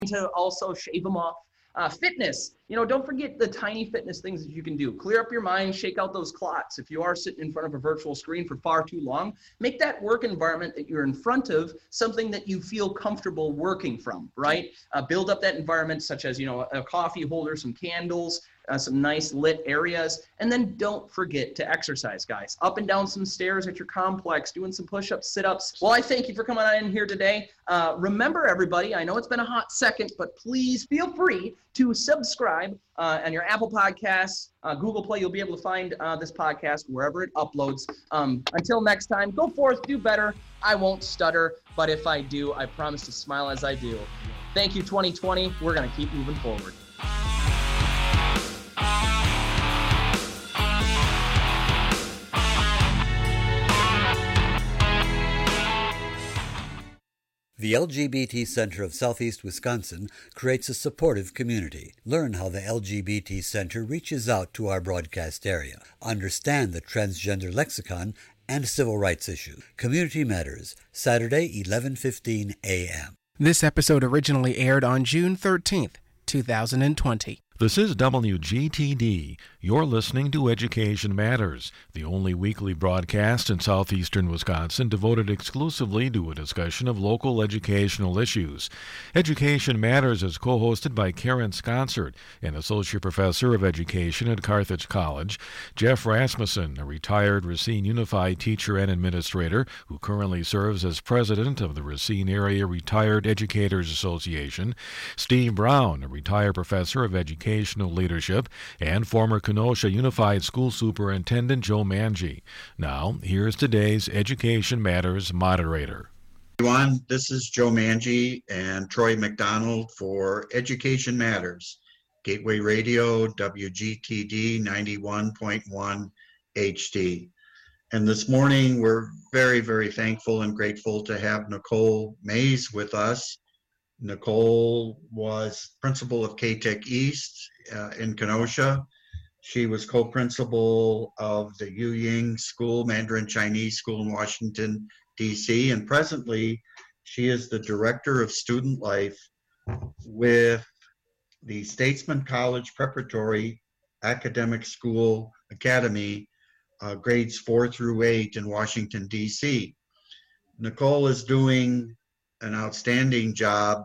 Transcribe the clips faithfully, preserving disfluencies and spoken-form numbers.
to also shave them off. Uh, fitness, you know, don't forget the tiny fitness things that you can do. Clear up your mind, shake out those clots. If you are sitting in front of a virtual screen for far too long, make that work environment that you're in front of something that you feel comfortable working from, right? Uh, build up that environment such as, you know, a coffee holder, some candles, Uh, some nice lit areas, and then don't forget to exercise, guys. Up and down some stairs at your complex, doing some push-ups, sit-ups. Well, I thank you for coming on in here today. Uh, remember, everybody, I know it's been a hot second, but please feel free to subscribe uh, on your Apple Podcasts, uh, Google Play. You'll be able to find uh, this podcast wherever it uploads. Um, until next time, go forth, do better. I won't stutter, but if I do, I promise to smile as I do. Thank you, twenty twenty. We're going to keep moving forward. The L G B T Center of Southeast Wisconsin creates a supportive community. Learn how the L G B T Center reaches out to our broadcast area. Understand the transgender lexicon and civil rights issues. Community Matters, Saturday, eleven fifteen a.m. This episode originally aired on June thirteenth, two thousand twenty. This is W G T D. You're listening to Education Matters, the only weekly broadcast in southeastern Wisconsin devoted exclusively to a discussion of local educational issues. Education Matters is co-hosted by Karen Sconsert, an associate professor of education at Carthage College, Jeff Rasmussen, a retired Racine Unified teacher and administrator who currently serves as president of the Racine Area Retired Educators Association, Steve Brown, a retired professor of education leadership, and former Kenosha Unified School Superintendent Joe Manji. Now, here's today's Education Matters moderator. Everyone, this is Joe Manji and Troy McDonald for Education Matters, Gateway Radio, W G T D ninety-one point one H D. And this morning, we're very, very thankful and grateful to have Nicole Mays with us. Nicole was principal of K-Tech East uh, in Kenosha. She was co-principal of the Yu Ying School, Mandarin Chinese School in Washington, D C, and presently she is the director of student life with the Statesman College Preparatory Academic School Academy, uh, grades four through eight in Washington, D C. Nicole is doing an outstanding job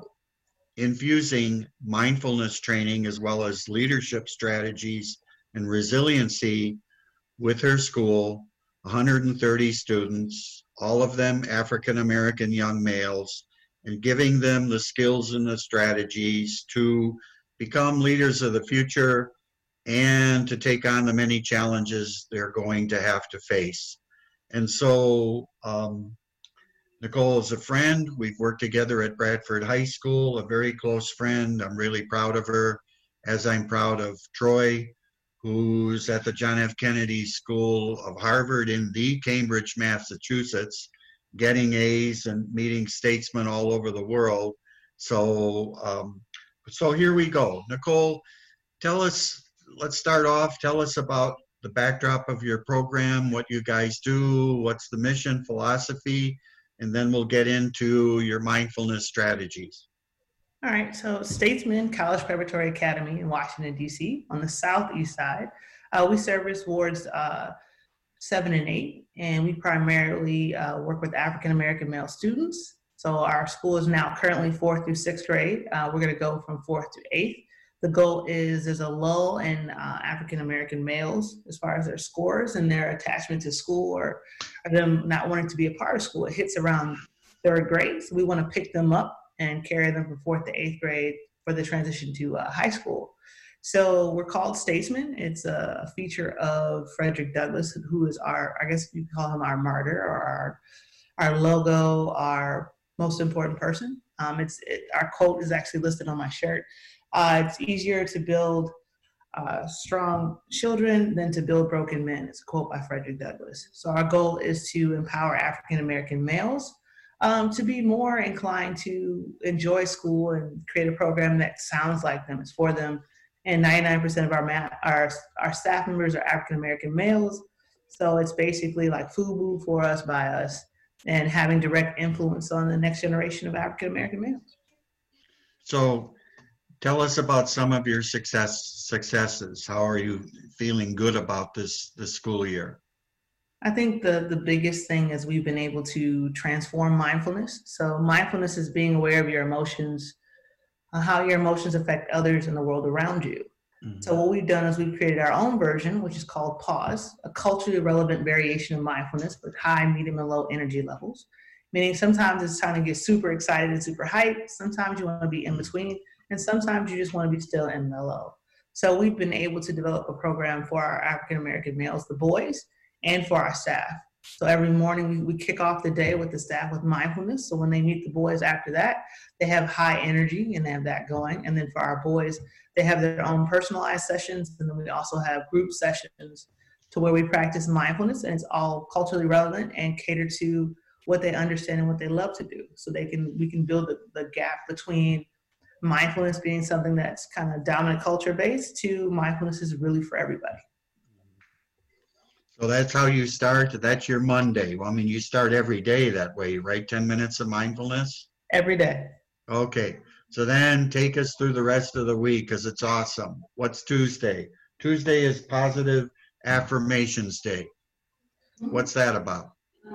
infusing mindfulness training as well as leadership strategies and resiliency with her school, one hundred thirty students, all of them African American young males, and giving them the skills and the strategies to become leaders of the future and to take on the many challenges they're going to have to face. And so, um, Nicole is a friend. We've worked together at Bradford High School, a very close friend. I'm really proud of her, as I'm proud of Troy, who's at the John F. Kennedy School of Harvard in the Cambridge, Massachusetts, getting A's and meeting statesmen all over the world. So, um, so here we go. Nicole, tell us, let's start off, tell us about the backdrop of your program, what you guys do, what's the mission, philosophy, and then we'll get into your mindfulness strategies. All right, so Statesman College Preparatory Academy in Washington, D C, on the southeast side. Uh, we service wards uh, seven and eight, and we primarily uh, work with African-American male students. So our school is now currently fourth through sixth grade. Uh, we're gonna go from fourth to eighth. The goal is there's a lull in uh, African-American males as far as their scores and their attachment to school or, or them not wanting to be a part of school. It hits around third grade, so we want to pick them up and carry them from fourth to eighth grade for the transition to uh, high school. So we're called Statesman. It's a feature of Frederick Douglass, who is our, I guess you call him our martyr or our, our logo, our most important person. Um, it's it, our quote is actually listed on my shirt. Uh, it's easier to build uh, strong children than to build broken men. It's a quote by Frederick Douglass. So our goal is to empower African-American males um, to be more inclined to enjoy school and create a program that sounds like them, it's for them. And ninety-nine percent of our, ma- our, our staff members are African-American males. So it's basically like FUBU, for us, by us, and having direct influence on the next generation of African-American males. So tell us about some of your success successes. How are you feeling good about this this school year? I think the, the biggest thing is we've been able to transform mindfulness. So mindfulness is being aware of your emotions, uh, how your emotions affect others and the world around you. Mm-hmm. So what we've done is we've created our own version, which is called Pause, a culturally relevant variation of mindfulness with high, medium, and low energy levels. Meaning sometimes it's time to get super excited and super hyped. Sometimes you want to be in between, and sometimes you just want to be still and mellow. So we've been able to develop a program for our African-American males, the boys, and for our staff. So every morning we, we kick off the day with the staff with mindfulness. So when they meet the boys after that, they have high energy and they have that going. And then for our boys, they have their own personalized sessions. And then we also have group sessions to where we practice mindfulness, and it's all culturally relevant and cater to what they understand and what they love to do. So they can we can build the, the gap between mindfulness being something that's kind of dominant culture based to mindfulness is really for everybody. So that's how you start. That's your Monday. Well, I mean, you start every day that way, right? ten minutes of mindfulness? Every day. Okay. So then take us through the rest of the week because it's awesome. What's Tuesday? Tuesday is Positive Affirmations Day. What's that about?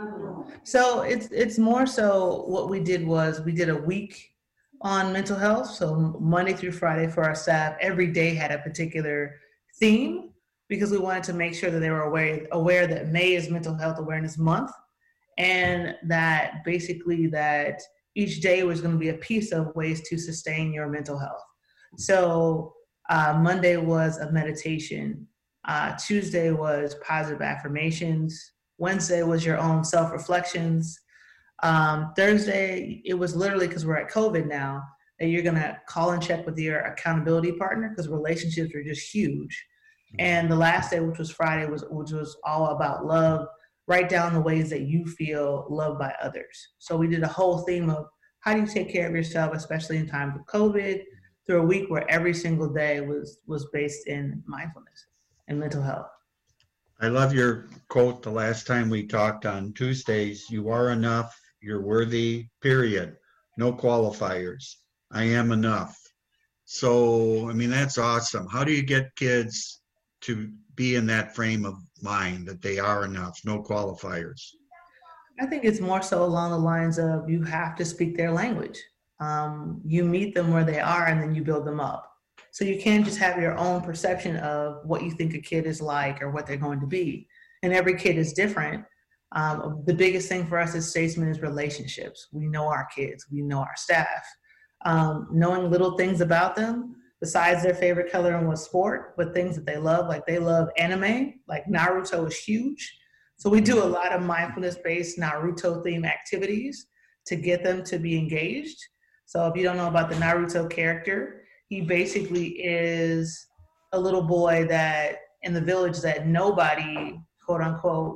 So it's it's more so what we did was we did a week on mental health. So Monday through Friday for our staff, every day had a particular theme, because we wanted to make sure that they were aware, aware that May is Mental Health Awareness Month, and that basically that each day was going to be a piece of ways to sustain your mental health. So uh, Monday was a meditation. Uh, Tuesday was positive affirmations. Wednesday was your own self-reflections. Um, Thursday, it was literally, because we're at COVID now, that you're going to call and check with your accountability partner because relationships are just huge. And the last day, which was Friday, was which was all about love. Write down the ways that you feel loved by others. So we did a whole theme of how do you take care of yourself, especially in times of COVID, through a week where every single day was was based in mindfulness and mental health. I love your quote the last time we talked on Tuesdays. You are enough. You're worthy, period. No qualifiers. I am enough. So, I mean, that's awesome. How do you get kids to be in that frame of mind that they are enough, no qualifiers? I think it's more so along the lines of you have to speak their language. Um, you meet them where they are and then you build them up. So you can't just have your own perception of what you think a kid is like or what they're going to be. And every kid is different. Um, the biggest thing for us as statesmen is relationships. We know our kids, we know our staff. Um, knowing little things about them, besides their favorite color and what sport, but things that they love, like they love anime, like Naruto is huge. So we do a lot of mindfulness-based Naruto-themed activities to get them to be engaged. So if you don't know about the Naruto character, he basically is a little boy that in the village that nobody, quote unquote,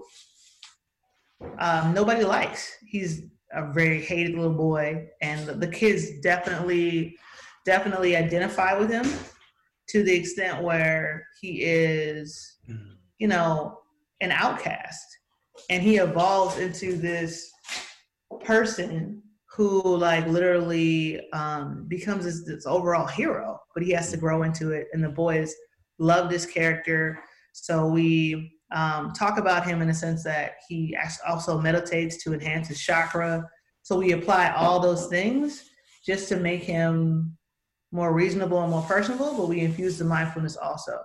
um, nobody likes. He's a very hated little boy, and the, the kids definitely definitely identify with him to the extent where he is, you know, an outcast. And he evolves into this person who like literally um, becomes this, this overall hero, but he has to grow into it. And the boys love this character. So we um, talk about him in the sense that he also meditates to enhance his chakra. So we apply all those things just to make him more reasonable and more personable, but we infuse the mindfulness also.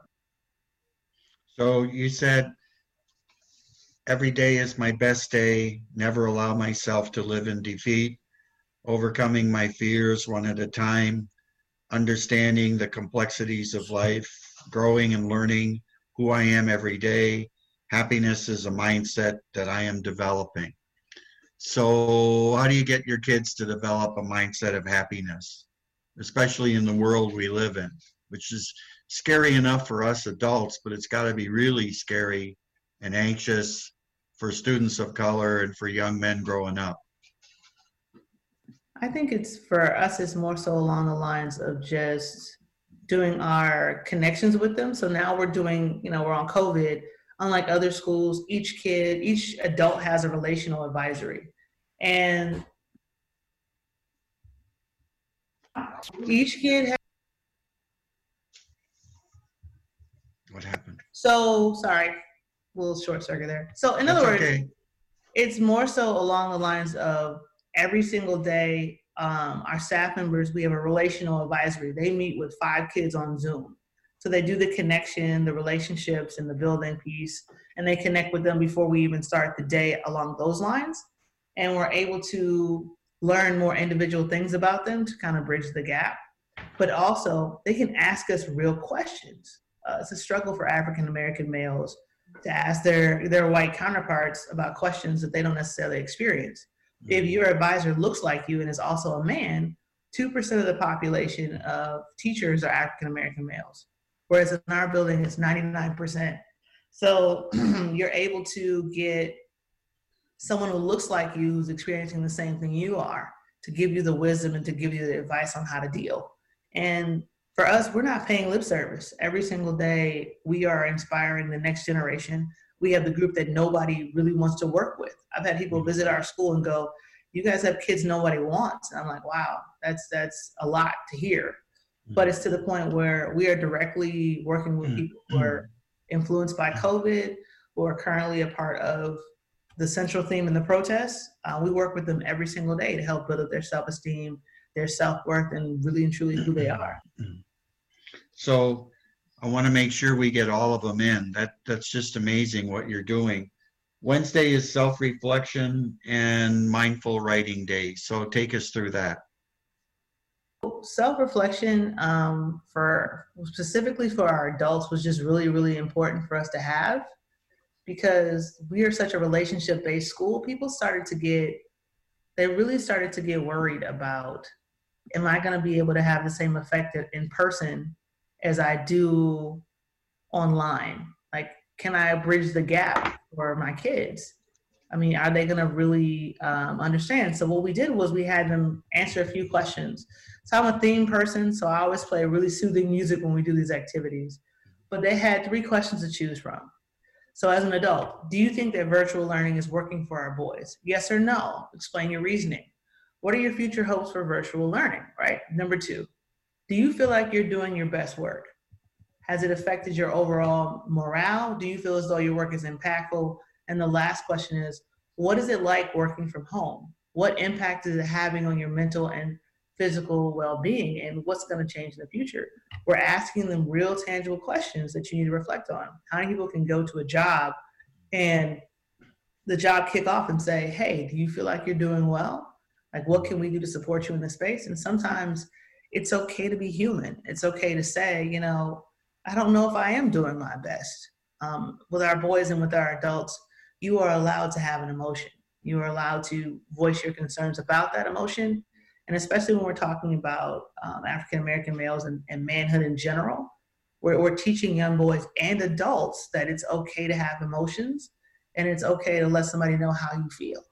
So you said, every day is my best day, never allow myself to live in defeat, overcoming my fears one at a time, understanding the complexities of life, growing and learning who I am every day. Happiness is a mindset that I am developing. So how do you get your kids to develop a mindset of happiness, especially in the world we live in, which is scary enough for us adults, but it's got to be really scary and anxious for students of color and for young men growing up? I think it's for us, it's more so along the lines of just doing our connections with them. So now we're doing, you know, we're on COVID. Unlike other schools, each kid, each adult has a relational advisory. And Each kid has. What happened? So, sorry, a little short circuit there. So, in That's other words, okay. it's more so along the lines of every single day, um, our staff members, we have a relational advisory. They meet with five kids on Zoom. So they do the connection, the relationships, and the building piece, and they connect with them before we even start the day along those lines. And we're able to learn more individual things about them to kind of bridge the gap. But also, they can ask us real questions. Uh, it's a struggle for African-American males to ask their, their white counterparts about questions that they don't necessarily experience. Mm-hmm. If your advisor looks like you and is also a man, two percent of the population of teachers are African-American males. Whereas in our building, it's ninety-nine percent. So you're able to get someone who looks like you, who's experiencing the same thing you are, to give you the wisdom and to give you the advice on how to deal. And for us, we're not paying lip service. Every single day, we are inspiring the next generation. We have the group that nobody really wants to work with. I've had people visit our school and go, "You guys have kids nobody wants." And I'm like, wow, that's that's a lot to hear. But it's to the point where we are directly working with people who are influenced by COVID, who are currently a part of the central theme in the protests. Uh, we work with them every single day to help build up their self-esteem, their self-worth, and really and truly who they are. So I want to make sure we get all of them in. That That's just amazing what you're doing. Wednesday is self-reflection and mindful writing day. So take us through that. Self-reflection um, for specifically for our adults was just really, really important for us to have, because we are such a relationship-based school. People started to get, they really started to get worried about, am I going to be able to have the same effect in person as I do online? Like, can I bridge the gap for my kids? I mean, are they going to really um, understand? So what we did was we had them answer a few questions. So I'm a theme person, so I always play really soothing music when we do these activities. But they had three questions to choose from. So as an adult, do you think that virtual learning is working for our boys? Yes or no? Explain your reasoning. What are your future hopes for virtual learning, right? Number two, do you feel like you're doing your best work? Has it affected your overall morale? Do you feel as though your work is impactful? And the last question is, what is it like working from home? What impact is it having on your mental and physical well-being, and what's going to change in the future? We're asking them real tangible questions that you need to reflect on. How many people can go to a job and the job kick off and say, hey, do you feel like you're doing well? Like, what can we do to support you in this space? And sometimes it's okay to be human. It's okay to say, you know, I don't know if I am doing my best. Um, with our boys and with our adults, you are allowed to have an emotion. You are allowed to voice your concerns about that emotion. And especially when we're talking about um, African-American males and, and manhood in general, we're, we're teaching young boys and adults that it's okay to have emotions, and it's okay to let somebody know how you feel.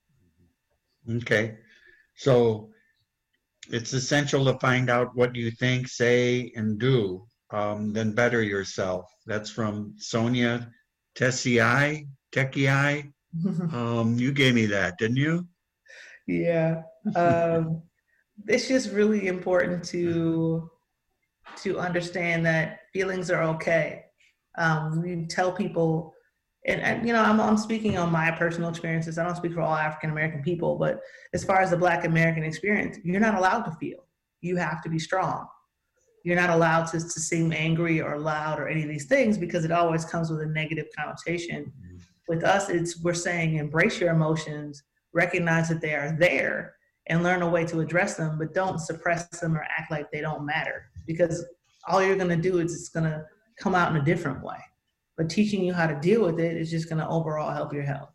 Okay. So it's essential to find out what you think, say, and do, um, then better yourself. That's from Sonia Tessiai, Tessiai. um, you gave me that, didn't you? Yeah. Um, it's just really important to to understand that feelings are okay. Um, we tell people, and, and you know, I'm, I'm speaking on my personal experiences. I don't speak for all African-American people, but as far as the Black American experience, you're not allowed to feel. You have to be strong. You're not allowed to, to seem angry or loud or any of these things, because it always comes with a negative connotation. Mm-hmm. With us, it's we're saying embrace your emotions, recognize that they are there, and learn a way to address them, but don't suppress them or act like they don't matter, because all you're going to do is it's going to come out in a different way. But teaching you how to deal with it is just going to overall help your health.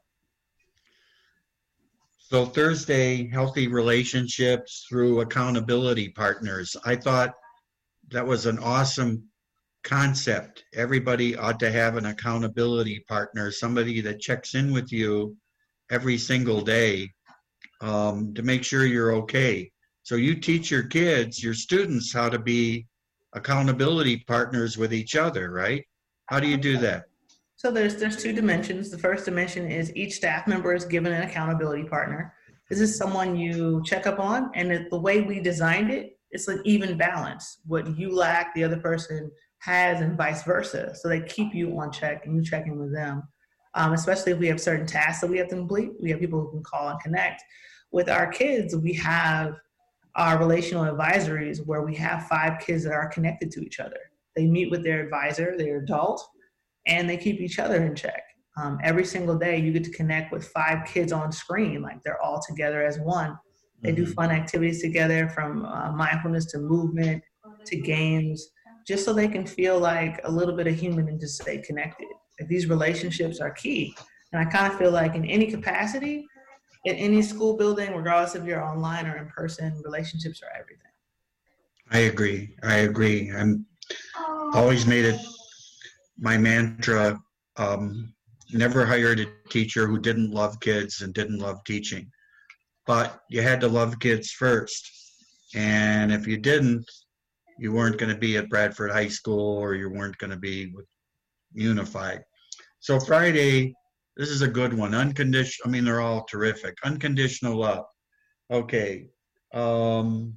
So Thursday, healthy relationships through accountability partners. I thought that was an awesome concept. Everybody ought to have an accountability partner, somebody that checks in with you every single day um, to make sure you're okay. So you teach your kids, your students, how to be accountability partners with each other, right? How do you do that? So there's there's two dimensions. The first dimension is each staff member is given an accountability partner. This is someone you check up on, and the way we designed it it's an even balance. What you lack, the other person has, and vice versa. So they keep you on check and you check in with them. Um, especially if we have certain tasks that we have to complete. We have people who can call and connect. With our kids, we have our relational advisories where we have five kids that are connected to each other. They meet with their advisor, their adult, and they keep each other in check. Um, every single day, you get to connect with five kids on screen, like they're all together as one. They do fun activities together, from uh, mindfulness to movement to games, just so they can feel like a little bit of human and just stay connected. Like, these relationships are key. And I kind of feel like in any capacity, in any school building, regardless if you're online or in person, relationships are everything. I agree. I agree. I'm always made it my mantra, um, never hired a teacher who didn't love kids and didn't love teaching. But you had to love kids first. And if you didn't, you weren't going to be at Bradford High School, or you weren't going to be with Unified. So Friday, this is a good one. Unconditional, I mean, they're all terrific. Unconditional love. Okay. Um,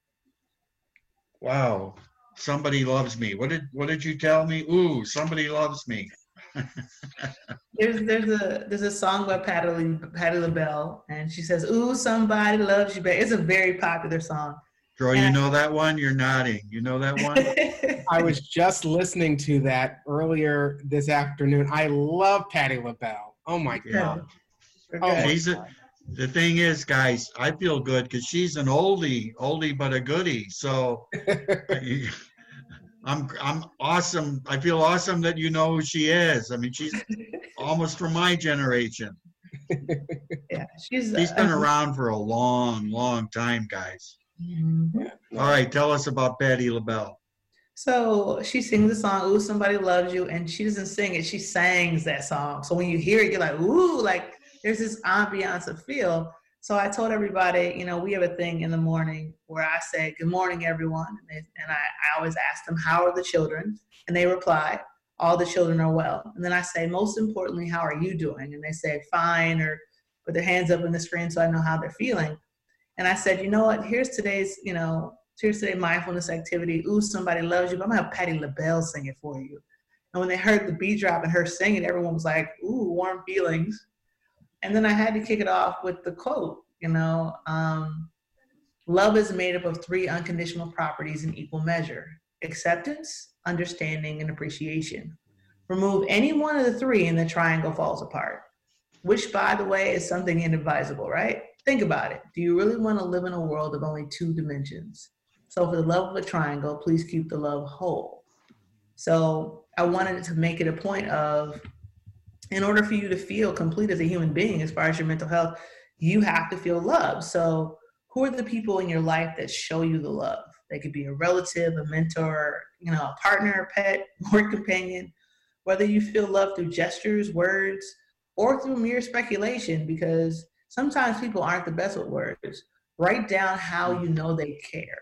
wow. Somebody loves me. What did what did you tell me? Ooh, somebody loves me. There's there's a there's a song by Patti Patti LaBelle, and she says, "Ooh, somebody loves you." It's a very popular song. Troy, you know that one? You're nodding. You know that one? I was just listening to that earlier this afternoon. I love Patti LaBelle. Oh my Yeah. God. We're Oh good. my She's a, God. the thing is, guys, I feel good because she's an oldie, oldie but a goodie. So I'm I'm awesome. I feel awesome that you know who she is. I mean, she's almost from my generation. Yeah, she's She's been uh, around for a long, long time, guys. mhm. All right, tell us about Patti LaBelle. So she sings the song, "Ooh, Somebody Loves You," and she doesn't sing it, she sings that song. So when you hear it, you're like, ooh, like there's this ambiance of feel. So I told everybody, you know, we have a thing in the morning where I say, "Good morning, everyone." And, they, and I, I always ask them, "How are the children?" And they reply, "All the children are well." And then I say, "Most importantly, how are you doing?" And they say, "Fine," or put their hands up in the screen so I know how they're feeling. And I said, you know what, here's today's, you know, here's today's mindfulness activity. Ooh, somebody loves you, but I'm gonna have Patti LaBelle sing it for you. And when they heard the beat drop and her singing, everyone was like, ooh, warm feelings. And then I had to kick it off with the quote, you know, um, love is made up of three unconditional properties in equal measure: acceptance, understanding, and appreciation. Remove any one of the three and the triangle falls apart, which, by the way, is something inadvisable, right? Think about it. Do you really want to live in a world of only two dimensions? So for the love of a triangle, please keep the love whole. So I wanted to make it a point of, in order for you to feel complete as a human being, as far as your mental health, you have to feel love. So who are the people in your life that show you the love? They could be a relative, a mentor, you know, a partner, a pet, work companion. Whether you feel love through gestures, words, or through mere speculation, because sometimes people aren't the best with words. Write down how you know they care.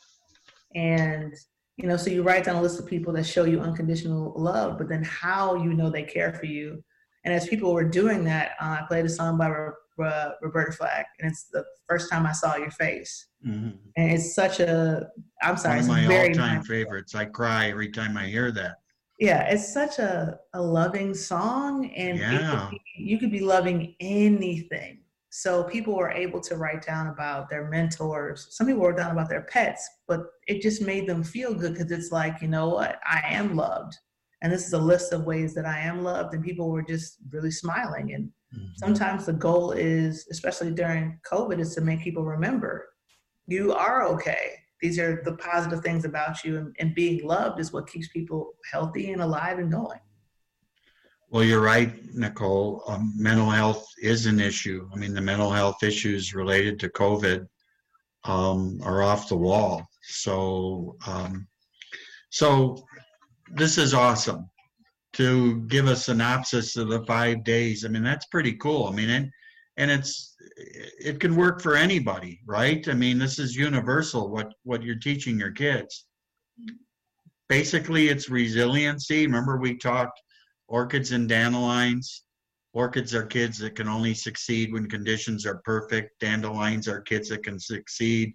And, you know, so you write down a list of people that show you unconditional love, but then how you know they care for you. And as people were doing that, uh, I played a song by Ro- Ro- Roberta Flack, and it's the first time I saw your face. Mm-hmm. And it's such a, I'm sorry, One of it's my very all-time mindful. favorites. I cry every time I hear that. Yeah, it's such a, a loving song, and it Yeah. could be, you could be loving anything. So people were able to write down about their mentors. Some people wrote down about their pets, but it just made them feel good because it's like, you know what, I am loved. And this is a list of ways that I am loved, and people were just really smiling. And Mhm. sometimes the goal is, especially during COVID, is to make people remember you are okay. These are the positive things about you, and, and being loved is what keeps people healthy and alive and going. Well, you're right, Nicole. Um, mental health is an issue. I mean, the mental health issues related to COVID um, are off the wall. So, um, so this is awesome to give a synopsis of the five days. I mean, that's pretty cool. I mean, and and it's it can work for anybody, right? I mean, this is universal. What what you're teaching your kids. Basically, it's resiliency. Remember, we talked orchids and dandelions. Orchids are kids that can only succeed when conditions are perfect. Dandelions are kids that can succeed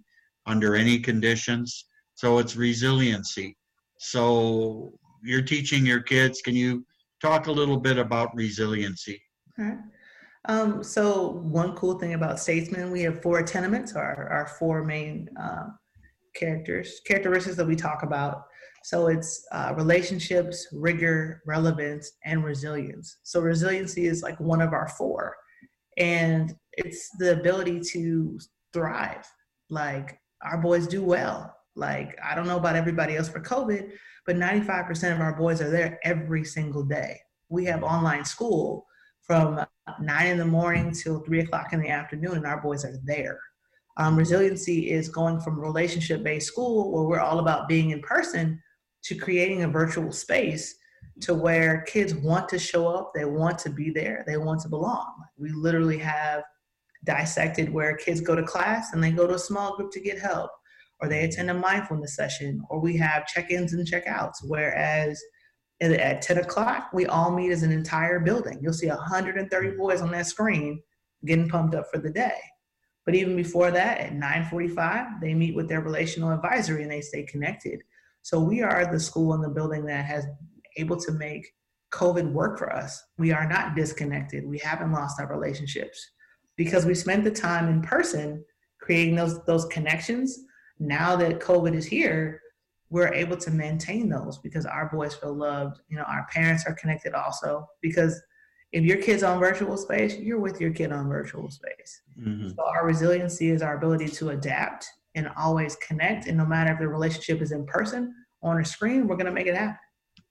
under any conditions. So it's resiliency. So you're teaching your kids. Can you talk a little bit about resiliency? Okay. Um, so one cool thing about Statesman, we have four tenements, our, our four main uh, characters, characteristics that we talk about. So it's uh, relationships, rigor, relevance, and resilience. So resiliency is like one of our four. And it's the ability to thrive. Like our boys do well. Like, I don't know about everybody else for COVID, but ninety-five percent of our boys are there every single day. We have online school from nine in the morning till three o'clock in the afternoon, and our boys are there. Um, resiliency is going from relationship-based school, where we're all about being in person, to creating a virtual space to where kids want to show up, they want to be there, they want to belong. We literally have dissected where kids go to class and they go to a small group to get help, or they attend a mindfulness session, or we have check-ins and check-outs, whereas at ten o'clock, we all meet as an entire building. You'll see one hundred thirty boys on that screen getting pumped up for the day. But even before that, at nine forty-five, they meet with their relational advisory and they stay connected. So we are the school in the building that has able to make COVID work for us. We are not disconnected. We haven't lost our relationships because we spent the time in person creating those, those connections. Now that COVID is here, we're able to maintain those because our boys feel loved. You know, our parents are connected also, because if your kid's on virtual space, you're with your kid on virtual space. Mm-hmm. So our resiliency is our ability to adapt and always connect. And no matter if the relationship is in person or on a screen, we're going to make it happen.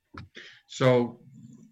So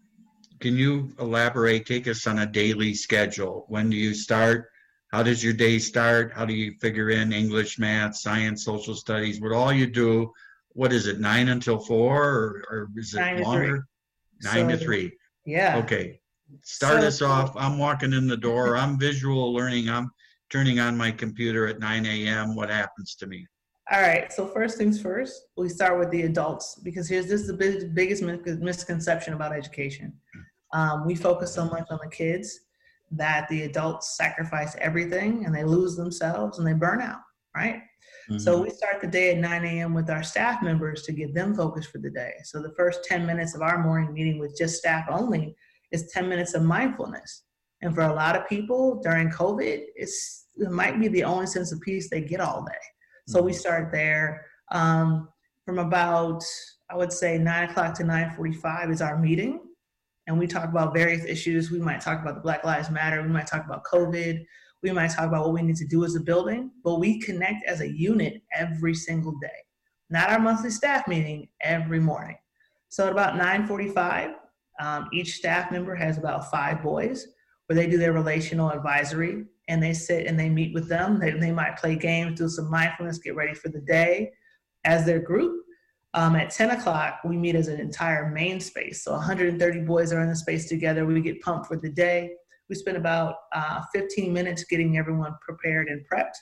can you elaborate, take us on a daily schedule? When do you start? How does your day start? How do you figure in English, math, science, social studies? What all you do? What is it, nine until four, or, or is it nine longer? To nine so, to three. Yeah. Okay. Start so, us off. I'm walking in the door. I'm visual learning. I'm turning on my computer at nine a.m. What happens to me? All right. So first things first, we start with the adults, because here's this is the big, biggest misconception about education. Um, we focus so much on the kids that the adults sacrifice everything and they lose themselves and they burn out, right? Mm-hmm. So we start the day at nine a.m. with our staff members to get them focused for the day. So the first ten minutes of our morning meeting with just staff only is ten minutes of mindfulness. And for a lot of people during COVID, it's, it might be the only sense of peace they get all day. So we start there. Um, from about, I would say nine o'clock to nine forty-five is our meeting. And we talk about various issues. We might talk about the Black Lives Matter. We might talk about COVID. We might talk about what we need to do as a building, but we connect as a unit every single day. Not our monthly staff meeting, every morning. So at about nine forty-five, um, each staff member has about five boys where they do their relational advisory, and they sit and they meet with them. They, they might play games, do some mindfulness, get ready for the day as their group. Um, at ten o'clock, we meet as an entire main space. So one hundred thirty boys are in the space together. We get pumped for the day. We spend about uh, fifteen minutes getting everyone prepared and prepped.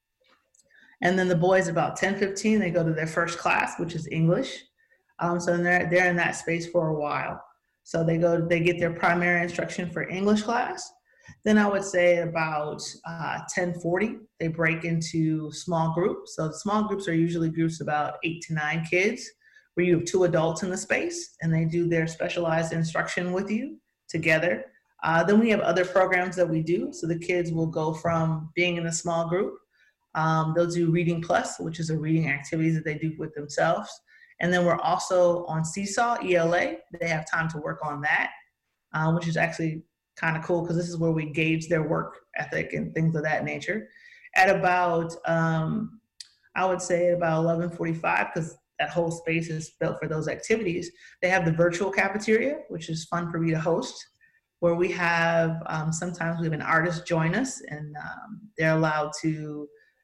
And then the boys, about ten fifteen, they go to their first class, which is English. Um, so they're, they're in that space for a while. So they go, they get their primary instruction for English class. Then I would say about uh, ten forty, they break into small groups. So the small groups are usually groups about eight to nine kids, where you have two adults in the space and they do their specialized instruction with you together. Uh, then we have other programs that we do. So the kids will go from being in a small group. Um, they'll do Reading Plus, which is a reading activity that they do with themselves. And then we're also on Seesaw, E L A. They have time to work on that, uh, which is actually kind of cool because this is where we gauge their work ethic and things of that nature. At about, um, I would say at about eleven forty-five, because that whole space is built for those activities, they have the virtual cafeteria, which is fun for me to host, where we have, um, sometimes we have an artist join us, and um, they're allowed to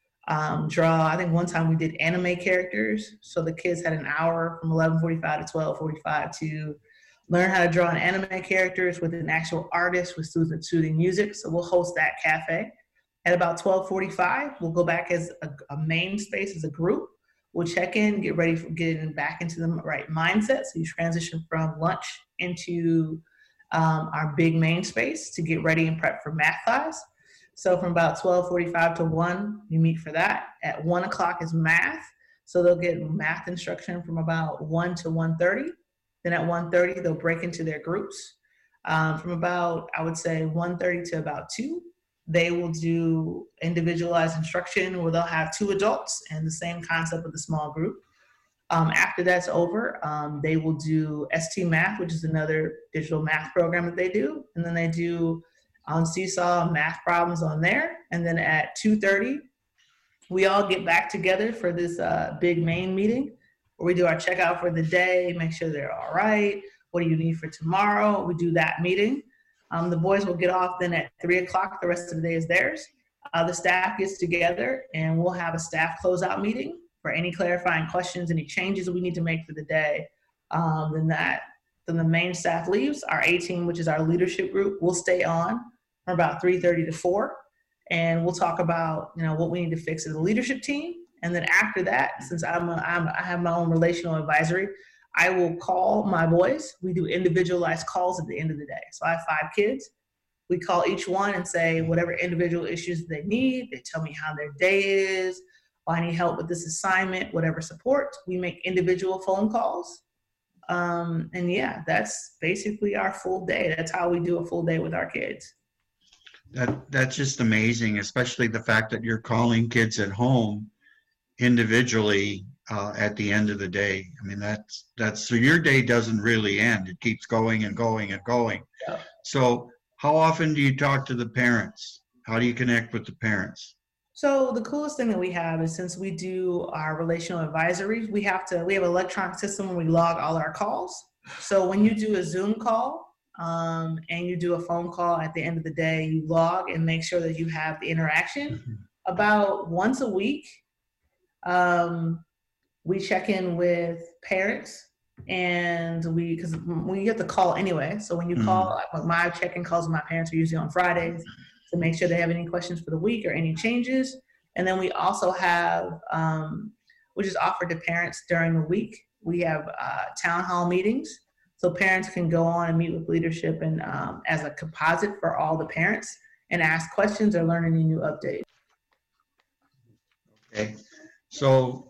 um, draw. I think one time we did anime characters. So the kids had an hour from eleven forty-five to twelve forty-five to learn how to draw an anime characters with an actual artist with soothing music. So we'll host that cafe. At about twelve forty-five, we'll go back as a, a main space as a group. We'll check in, get ready for getting back into the right mindset. So you transition from lunch into um, our big main space to get ready and prep for math class. So from about twelve forty-five to one, you meet for that. At one o'clock is math. So they'll get math instruction from about one to one thirty. Then at one thirty, they'll break into their groups. Um, from about, I would say, one thirty to about two, they will do individualized instruction where they'll have two adults and the same concept with a small group. Um, after that's over, um, they will do S T Math, which is another digital math program that they do. And then they do on Seesaw math problems on there. And then at two thirty, we all get back together for this uh, big main meeting where we do our checkout for the day, make sure they're all right. What do you need for tomorrow? We do that meeting. Um, the boys will get off then at three o'clock. The rest of the day is theirs. Uh, the staff gets together and we'll have a staff closeout meeting for any clarifying questions, any changes we need to make for the day. Um, then that, then the main staff leaves. Our A team, which is our leadership group, will stay on from about three thirty to four. And we'll talk about, you know, what we need to fix as a leadership team. And then after that, since I'm, a, I'm I have my own relational advisory, I will call my boys. We do individualized calls at the end of the day. So I have five kids. We call each one and say whatever individual issues they need. They tell me how their day is. Oh, I need help with this assignment, whatever support. We make individual phone calls. Um, and yeah, that's basically our full day. That's how we do a full day with our kids. That that's just amazing, especially the fact that you're calling kids at home individually uh, at the end of the day. I mean, that's that's so your day doesn't really end. It keeps going and going and going. Yeah. So how often do you talk to the parents? How do you connect with the parents? So the coolest thing that we have is since we do our relational advisories, we have to, we have an electronic system where we log all our calls. So when you do a Zoom call um, and you do a phone call at the end of the day, you log and make sure that you have the interaction. Mm-hmm. About once a week, um, we check in with parents and we, because we get the call anyway. So when you mm-hmm. call, like my check-in calls with my parents are usually on Fridays to make sure they have any questions for the week or any changes. And then we also have, um, which is offered to parents during the week, we have uh, town hall meetings. So parents can go on and meet with leadership and um, as a composite for all the parents and ask questions or learn any new updates. Okay, so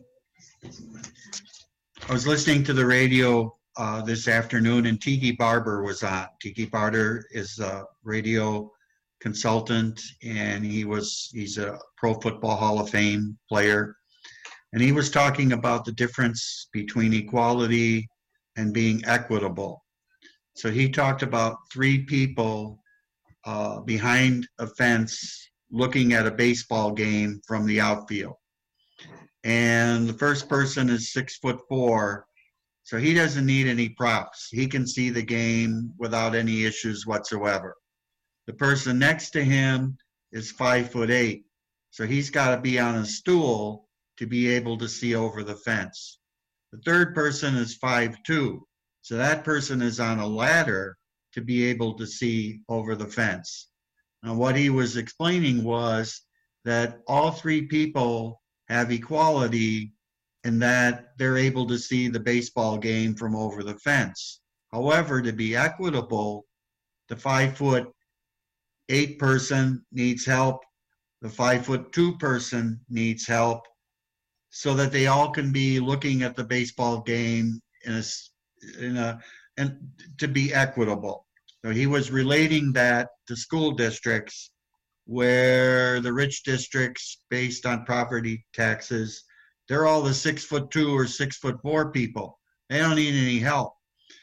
I was listening to the radio uh, this afternoon and Tiki Barber was on. Tiki Barber is a radio consultant and he was he's a Pro Football Hall of Fame player. And he was talking about the difference between equality and being equitable. So he talked about three people uh, behind a fence looking at a baseball game from the outfield. And the first person is six foot four, so he doesn't need any props. He can see the game without any issues whatsoever. The person next to him is five foot eight, so he's got to be on a stool to be able to see over the fence. The third person is five two, so that person is on a ladder to be able to see over the fence. Now, what he was explaining was that all three people have equality in that they're able to see the baseball game from over the fence. However, to be equitable, the five foot eight person needs help, the five foot two person needs help, so that they all can be looking at the baseball game in a, in a, and to be equitable. So he was relating that to school districts where the rich districts, based on property taxes, they're all the six foot two or six foot four people. They don't need any help.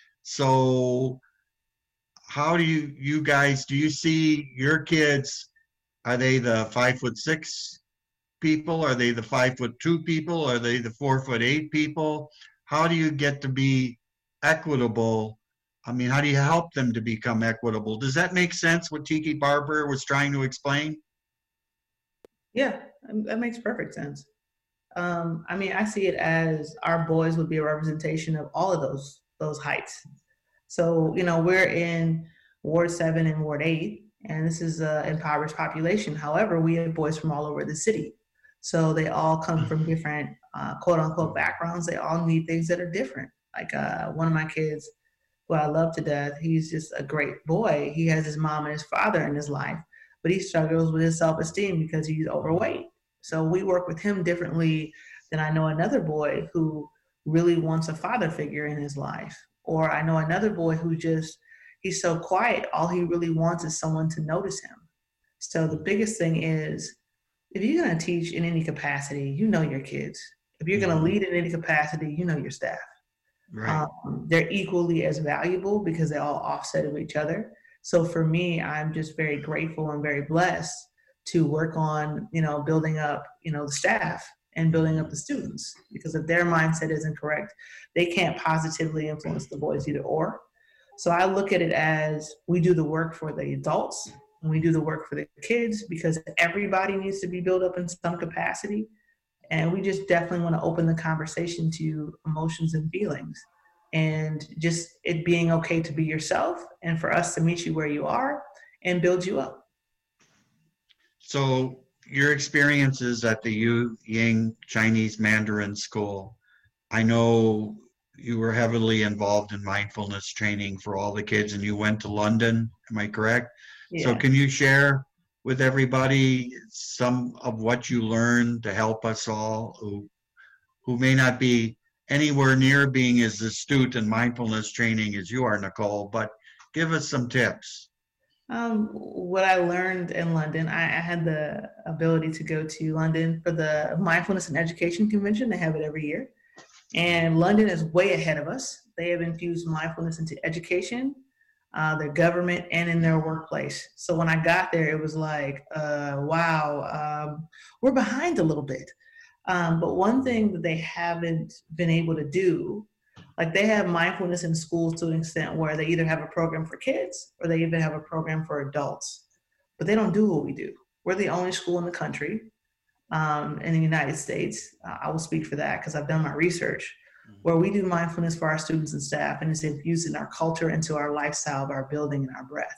So how do you, you guys, do you see your kids, are they the five foot six people? Are they the five foot two people? Are they the four foot eight people? How do you get to be equitable? I mean, how do you help them to become equitable? Does that make sense, what Tiki Barber was trying to explain? Yeah, that makes perfect sense. Um, I mean, I see it as our boys would be a representation of all of those those heights. So, you know, we're in Ward seven and Ward eight, and this is an impoverished population. However, we have boys from all over the city. So they all come from different uh, quote unquote backgrounds. They all need things that are different. Like uh, one of my kids, who I love to death, he's just a great boy. He has his mom and his father in his life, but he struggles with his self-esteem because he's overweight. So we work with him differently than I know another boy who really wants a father figure in his life. Or I know another boy who just, he's so quiet, all he really wants is someone to notice him. So the biggest thing is, if you're going to teach in any capacity, you know your kids. If you're going to lead in any capacity, you know your staff. Right. Um, they're equally as valuable because they all offset of each other. So for me, I'm just very grateful and very blessed to work on, you know, building up, you know, the staff and building up the students, because if their mindset isn't correct, they can't positively influence the boys either or. So I look at it as we do the work for the adults and we do the work for the kids, because everybody needs to be built up in some capacity. And we just definitely want to open the conversation to emotions and feelings, and just it being okay to be yourself, and for us to meet you where you are and build you up. So your experiences at the Yu Ying Chinese Mandarin School, I know you were heavily involved in mindfulness training for all the kids, and you went to London, am I correct? Yeah. So can you share with everybody some of what you learned to help us all who who may not be anywhere near being as astute in mindfulness training as you are, Nicole, but give us some tips. Um, what I learned in London, I, I had the ability to go to London for the Mindfulness and Education Convention. They have it every year. And London is way ahead of us. They have infused mindfulness into education, uh, their government, and in their workplace. So when I got there, it was like, uh, wow, um, we're behind a little bit. Um, but one thing that they haven't been able to do, like they have mindfulness in schools to an extent where they either have a program for kids or they even have a program for adults, but they don't do what we do. We're the only school in the country, um, in the United States. Uh, I will speak for that because I've done my research, where we do mindfulness for our students and staff, and it's infused in our culture, into our lifestyle, of our building and our breath.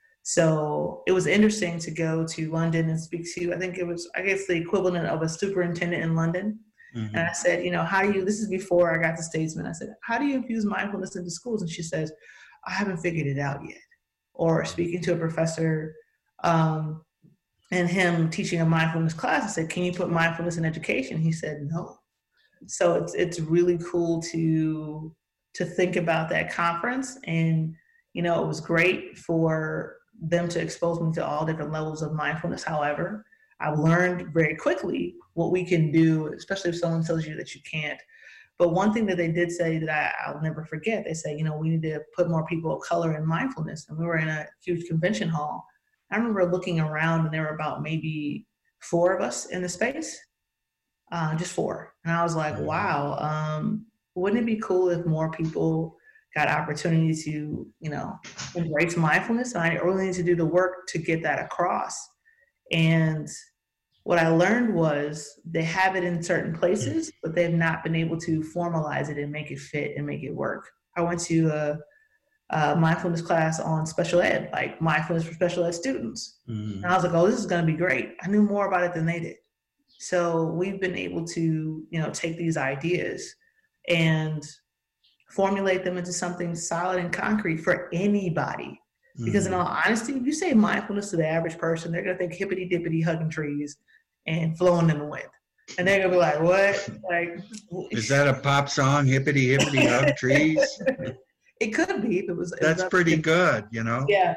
So it was interesting to go to London and speak to, I think it was, I guess the equivalent of a superintendent in London. Mm-hmm. And I said, you know, how do you, this is before I got to Statesman. I said, how do you infuse mindfulness into schools? And she says, I haven't figured it out yet. Or speaking to a professor um, and him teaching a mindfulness class, I said, can you put mindfulness in education? He said, no. So it's it's really cool to to think about that conference. And, you know, it was great for them to expose me to all different levels of mindfulness. However, I learned very quickly what we can do, especially if someone tells you that you can't. But one thing that they did say that I, I'll never forget, they say, you know, we need to put more people of color in mindfulness. And we were in a huge convention hall. I remember looking around and there were about maybe four of us in the space, uh, just four. And I was like, wow, um, wouldn't it be cool if more people got opportunity to, you know, embrace mindfulness? And I really need to do the work to get that across. And what I learned was they have it in certain places, but they've not been able to formalize it and make it fit and make it work. I went to a, a mindfulness class on special ed, like mindfulness for special ed students. Mm-hmm. And I was like, oh, this is going to be great. I knew more about it than they did. So we've been able to, you know, take these ideas and formulate them into something solid and concrete for anybody. Because in all honesty, if you say mindfulness to the average person, they're going to think hippity dippity hugging trees and flowing in the wind. And they're going to be like, what? Like, is that a pop song, hippity hippity hug trees? It could be. If it was. That's it was pretty good, you know? Yeah.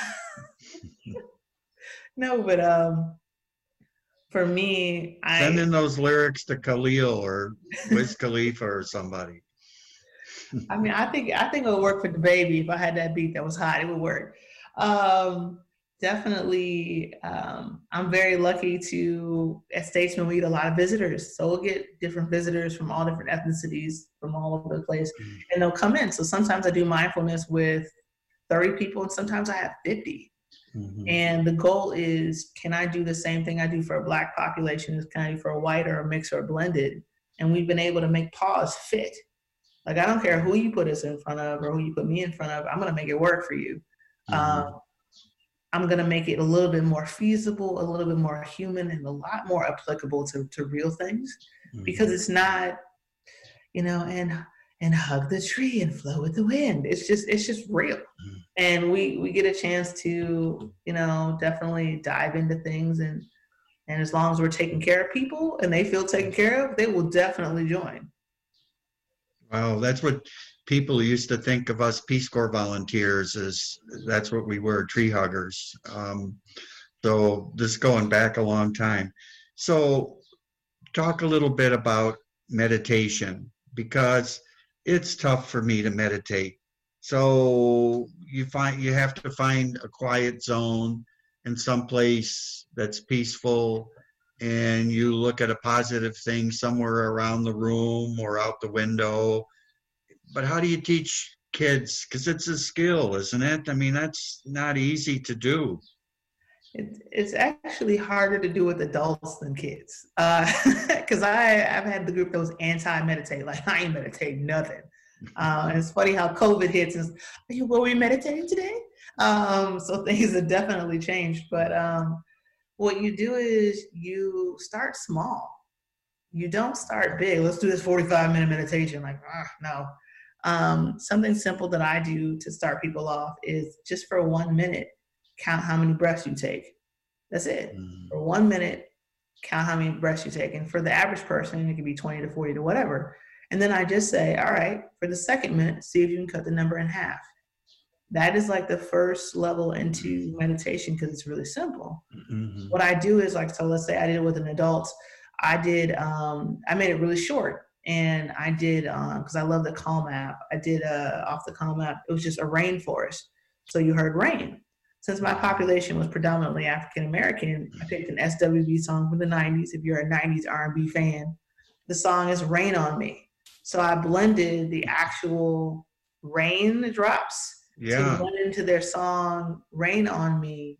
No, but um, for me, I. Send in those lyrics to Khalil or Wiz Khalifa or somebody. I mean, I think I think it would work for the baby. If I had that beat that was hot, it would work. Um, definitely, um, I'm very lucky to, at Statesman, we get a lot of visitors. So we'll get different visitors from all different ethnicities from all over the place, mm-hmm. and they'll come in. So sometimes I do mindfulness with thirty people, and sometimes I have fifty. Mm-hmm. And the goal is, can I do the same thing I do for a Black population as can I do for a white or a mix or a blended? And we've been able to make pause fit. Like, I don't care who you put us in front of or who you put me in front of, I'm going to make it work for you. Mm-hmm. Um, I'm going to make it a little bit more feasible, a little bit more human, and a lot more applicable to, to real things, mm-hmm. because it's not, you know, and and hug the tree and flow with the wind. It's just, it's just real. Mm. And we, we get a chance to, you know, definitely dive into things. And, and as long as we're taking care of people and they feel taken care of, they will definitely join. Well, that's what people used to think of us Peace Corps volunteers as. That's what we were, tree huggers. Um, so this going back a long time. So talk a little bit about meditation, because it's tough for me to meditate. So you find you have to find a quiet zone in some place that's peaceful, and you look at a positive thing somewhere around the room or out the window. But how do you teach kids? Because it's a skill, isn't it? I mean, that's not easy to do. It, it's actually harder to do with adults than kids. Because uh, I've had the group that was anti-meditate, like I ain't meditating nothing. Uh, and it's funny how COVID hits and are you, were we meditating today? Um, so things have definitely changed. But um, what you do is you start small. You don't start big. Let's do this forty-five minute meditation. Like, ah, no. Um, something simple that I do to start people off is just for one minute, count how many breaths you take. That's it. Mm. For one minute, count how many breaths you take. And for the average person, it can be twenty to forty to whatever. And then I just say, all right, for the second minute, see if you can cut the number in half. That is like the first level into meditation because it's really simple. Mm-hmm. What I do is like, so let's say I did it with an adult. I did, um, I made it really short. And I did, because um, I love the Calm app, I did uh, off the Calm app, it was just a rainforest. So you heard rain. Since my population was predominantly African-American, I picked an S W V song from the nineties. If you're a nineties R and B fan, the song is Rain on Me. So I blended the actual rain drops yeah. to blend into their song Rain on Me.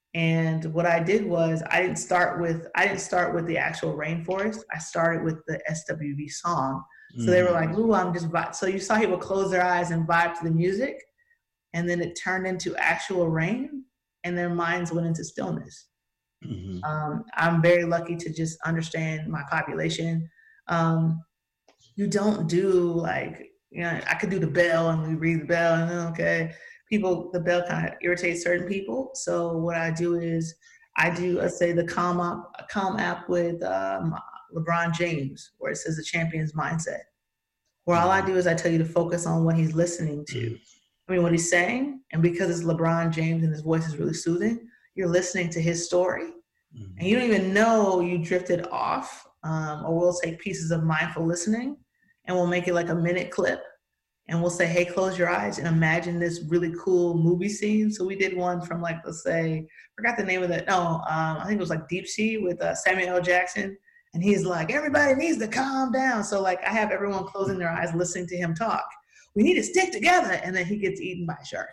And what I did was I didn't start with I didn't start with the actual rainforest. I started with the S W V song. So mm. they were like, "Ooh, I'm just vibe." So you saw people close their eyes and vibe to the music, and then it turned into actual rain, and their minds went into stillness. Mm-hmm. Um, I'm very lucky to just understand my population. Um, you don't do like, you know, I could do the bell and we read the bell and then, okay, people, the bell kind of irritates certain people. So what I do is I do, let's say the Calm app, Calm app with um, LeBron James, where it says the champion's mindset, where all I do is I tell you to focus on what he's listening to. I mean, what he's saying, and because it's LeBron James and his voice is really soothing, you're listening to his story, mm-hmm. and you don't even know you drifted off. Um, or we'll take pieces of mindful listening, and we'll make it like a minute clip, and we'll say, "Hey, close your eyes and imagine this really cool movie scene." So we did one from like, let's say, forgot the name of it. No, um, I think it was like Deep Sea with uh, Samuel L. Jackson, and he's like, "Everybody needs to calm down." So like, I have everyone closing their eyes, listening to him talk. We need to stick together. And then he gets eaten by a shark.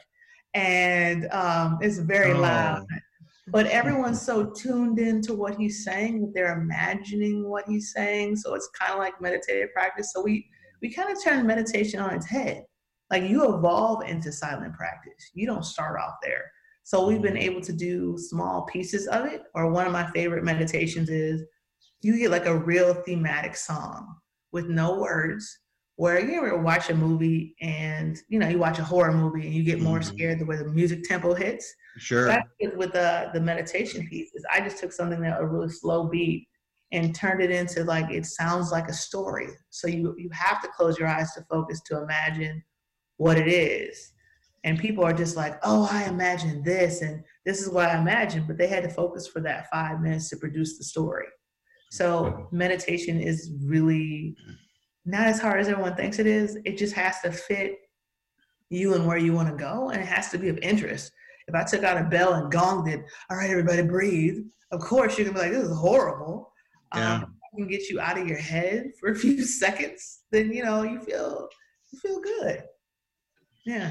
And um, it's very oh. loud. But everyone's so tuned into what he's saying that they're imagining what he's saying. So it's kind of like meditative practice. So we, we kind of turn meditation on its head. Like you evolve into silent practice. You don't start off there. So we've been able to do small pieces of it. Or one of my favorite meditations is you get like a real thematic song with no words, where you ever watch a movie and, you know, you watch a horror movie and you get more mm-hmm. scared the way the music tempo hits. Sure. So that's with the, the meditation pieces. I just took something that a really slow beat and turned it into like, it sounds like a story. So you, you have to close your eyes to focus to imagine what it is. And people are just like, "Oh, I imagined this and this is what I imagined," but they had to focus for that five minutes to produce the story. So meditation is really not as hard as everyone thinks it is. It just has to fit you and where you want to go, and it has to be of interest. If I took out a bell and gonged it, "All right, everybody breathe," of course you're gonna be like, "This is horrible." Yeah. Um, if I can get you out of your head for a few seconds, then you know you feel you feel good. Yeah.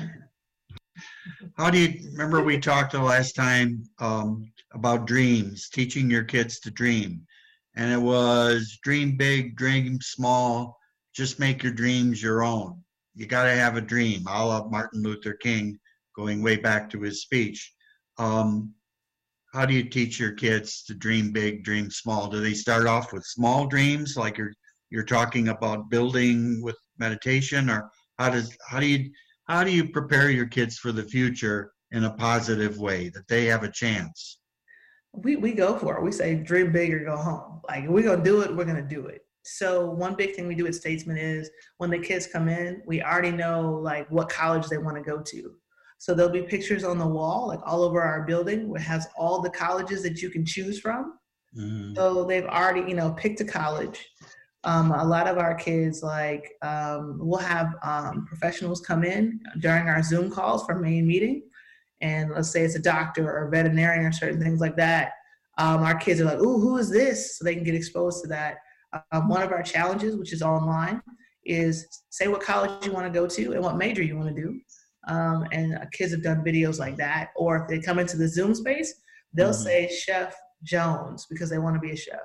How do you remember we talked the last time um, about dreams, teaching your kids to dream, and it was dream big, dream small. Just make your dreams your own. You got to have a dream. I love Martin Luther King, going way back to his speech. Um, how do you teach your kids to dream big, dream small? Do they start off with small dreams, like you're you're talking about building with meditation, or how does how do you how do you prepare your kids for the future in a positive way that they have a chance? We we go for it. We say dream big or go home. Like, if we're gonna do it, we're gonna do it. So one big thing we do at Statesman is when the kids come in, we already know like what college they want to go to. So there'll be pictures on the wall, like all over our building, where it has all the colleges that you can choose from. Mm-hmm. So they've already, you know, picked a college. Um, a lot of our kids, like, um, we'll have um, professionals come in during our Zoom calls for main meeting. And let's say it's a doctor or a veterinarian or certain things like that. Um, our kids are like, ooh, who is this? So they can get exposed to that. Um, one of our challenges, which is online, is say what college you want to go to and what major you want to do. Um, and uh, kids have done videos like that. Or if they come into the Zoom space, they'll mm-hmm. say Chef Jones because they want to be a chef.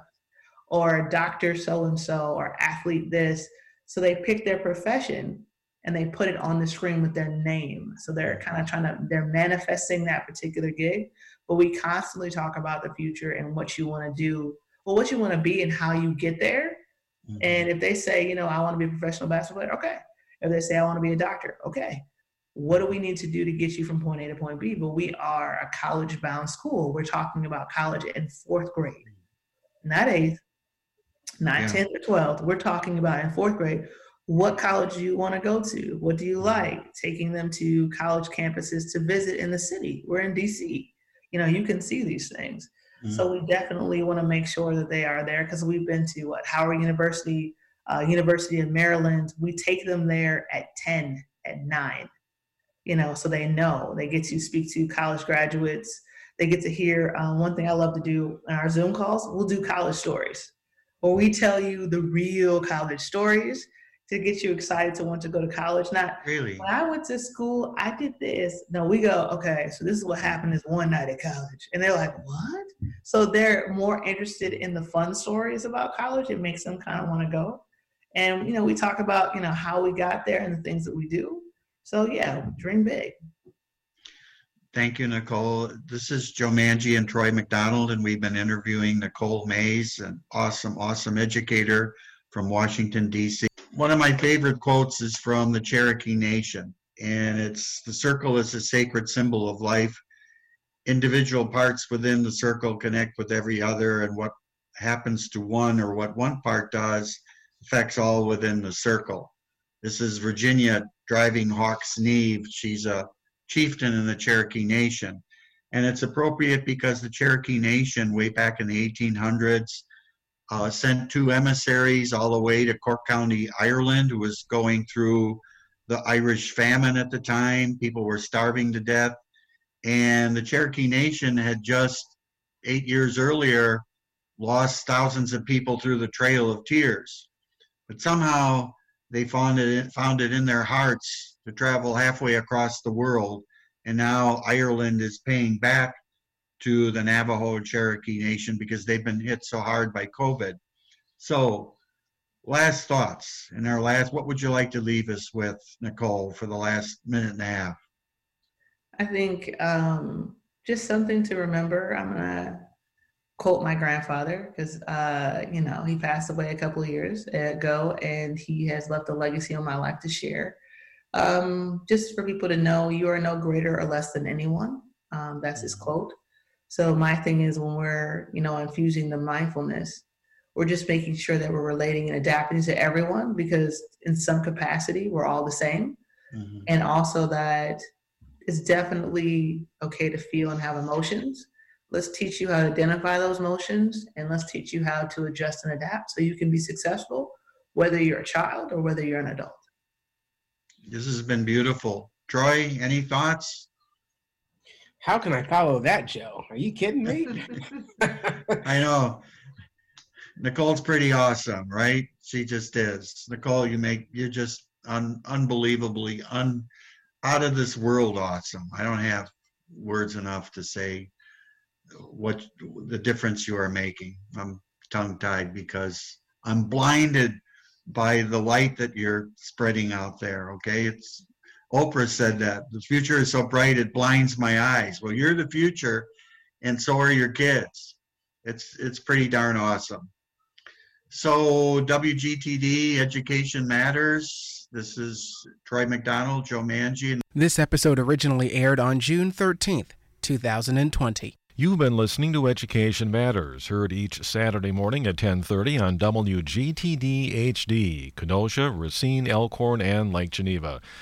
Or doctor so-and-so, or athlete this. So they pick their profession and they put it on the screen with their name. So they're kind of trying to, they're manifesting that particular gig. But we constantly talk about the future and what you want to do, well, what you want to be and how you get there. Mm-hmm. And if they say, you know, I want to be a professional basketball player, okay. If they say, I want to be a doctor, okay. What do we need to do to get you from point A to point B? But we are a college-bound school. We're talking about college in fourth grade, not eighth, not yeah. tenth or twelfth. We're talking about in fourth grade, what college do you want to go to? What do you like? Taking them to college campuses to visit in the city. We're in D C. You know, you can see these things. Mm-hmm. So we definitely want to make sure that they are there, because we've been to what Howard University, uh, University of Maryland. We take them there at ten, at nine, you know, so they know. They get to speak to college graduates. They get to hear, um, one thing I love to do in our Zoom calls, we'll do college stories, where we tell you the real college stories to get you excited to want to go to college. Not really. When I went to school, I did this. No, we go, okay, so this is what happened is one night at college. And they're like, what? So they're more interested in the fun stories about college. It makes them kind of want to go. And, you know, we talk about, you know, how we got there and the things that we do. So yeah, dream big. Thank you, Nicole. This is Joe Manji and Troy McDonald, and we've been interviewing Nicole Mays, an awesome, awesome educator from Washington, D C. One of my favorite quotes is from the Cherokee Nation, and it's, the circle is a sacred symbol of life. Individual parts within the circle connect with every other, and what happens to one or what one part does affects all within the circle. This is Virginia Driving Hawk Sneeve. She's a chieftain in the Cherokee Nation, and it's appropriate because the Cherokee Nation, way back in the eighteen hundreds, Uh, sent two emissaries all the way to Cork County, Ireland, who was going through the Irish famine at the time. People were starving to death. And the Cherokee Nation had just eight years earlier lost thousands of people through the Trail of Tears. But somehow they found it, found it in their hearts to travel halfway across the world. And now Ireland is paying back to the Navajo and Cherokee Nation because they've been hit so hard by COVID. So last thoughts, and our last, what would you like to leave us with, Nicole, for the last minute and a half? I think um, just something to remember. I'm gonna quote my grandfather because, uh, you know, he passed away a couple of years ago, and he has left a legacy on my life to share. Um, just for people to know, you are no greater or less than anyone. Um, that's his quote. So my thing is, when we're, you know, infusing the mindfulness, we're just making sure that we're relating and adapting to everyone, because in some capacity, we're all the same. Mm-hmm. And also that it's definitely okay to feel and have emotions. Let's teach you how to identify those emotions, and let's teach you how to adjust and adapt so you can be successful, whether you're a child or whether you're an adult. This has been beautiful. Troy, any thoughts? How can I follow that, Joe? Are you kidding me? I know. Nicole's pretty awesome, right? She just is. Nicole, you make, you're just un, unbelievably, un, out of this world awesome. I don't have words enough to say what the difference you are making. I'm tongue-tied because I'm blinded by the light that you're spreading out there, okay? It's Oprah said that the future is so bright it blinds my eyes. Well, you're the future, and so are your kids. It's it's pretty darn awesome. So W G T D, Education Matters. This is Troy McDonald, Joe Mangi. This episode originally aired on June thirteenth, two thousand twenty. You've been listening to Education Matters, heard each Saturday morning at ten thirty on W G T D H D, Kenosha, Racine, Elkhorn, and Lake Geneva.